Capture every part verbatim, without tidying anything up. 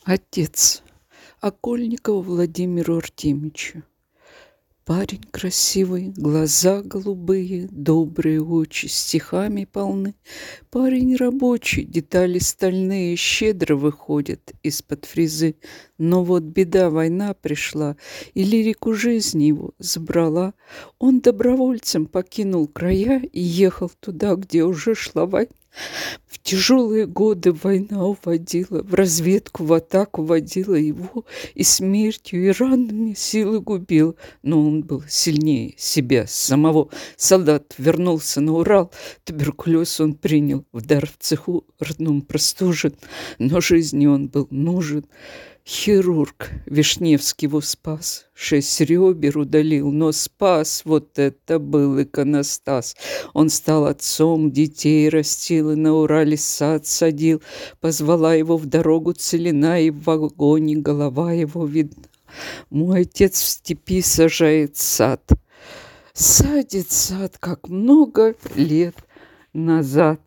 Отец Окольникову Владимиру Артемьевичу. Парень красивый, глаза голубые, добрые очи, стихами полны. Парень рабочий, детали стальные, щедро выходят из-под фрезы. Но вот беда, война пришла, и лирику жизни его забрала. Он добровольцем покинул края и ехал туда, где уже шла война. В тяжелые годы война уводила, в разведку, в атаку водила его, и смертью, и ранами силы губил. Но он был сильнее себя самого. Солдат вернулся на Урал, туберкулез он принял, в дар в цеху родном простужен, но жизни он был нужен. Хирург Вишневский его спас, шесть ребер удалил, но спас, вот это был иконостас. Он стал отцом, детей растил и на Урале сад садил. Позвала его в дорогу целина, и в вагоне голова его видна. Мой отец в степи сажает сад, садит сад, как много лет назад.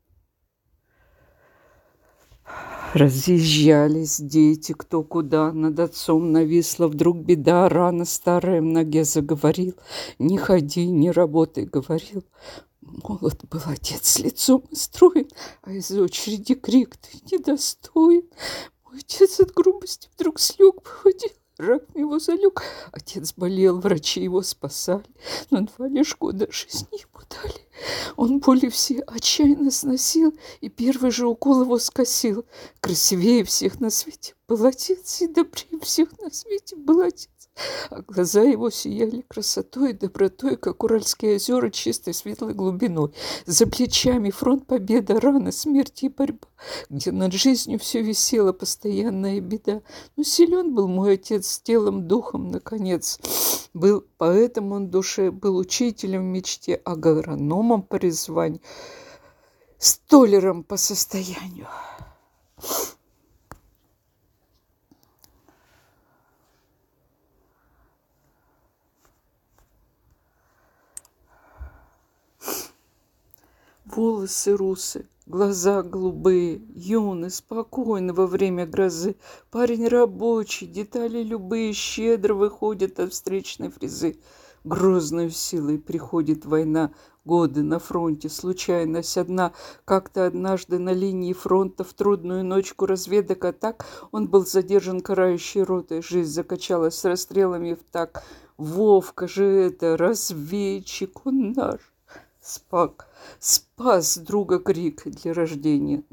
Разъезжались дети, кто куда, над отцом нависла вдруг беда, рана старая в ноге заговорил. Не ходи, не работай, говорил. Молод был отец, лицом и строен, а из очереди крик: ты недостоин. Мой отец от грубости вдруг слег, походил, рак его залег. Отец болел, врачи его спасали, но два лишь года жизни ему дали. Он боли все отчаянно сносил, и первый же укол его скосил. Красивее всех на свете был отец, и добрее всех на свете был отец. А глаза его сияли красотой и добротой, как Уральские озера чистой светлой глубиной. За плечами фронт, победа, рана, смерть и борьба, где над жизнью все висела постоянная беда. Но силен был мой отец телом, духом, наконец. Был поэтом он в душе, был учителем в мечте, агрономом по призванию, столяром по состоянию. Волосы русы, глаза голубые, юный, спокойный во время грозы. Парень рабочий, детали любые, щедро выходят от встречной фрезы. Грозной силой приходит война, годы на фронте, случайность одна. Как-то однажды на линии фронта в трудную ночку разведок атак он был задержан карающей ротой. Жизнь закачалась с расстрелами в так. Вовка же это, разведчик он наш. Спак, спас друга крик для рождения.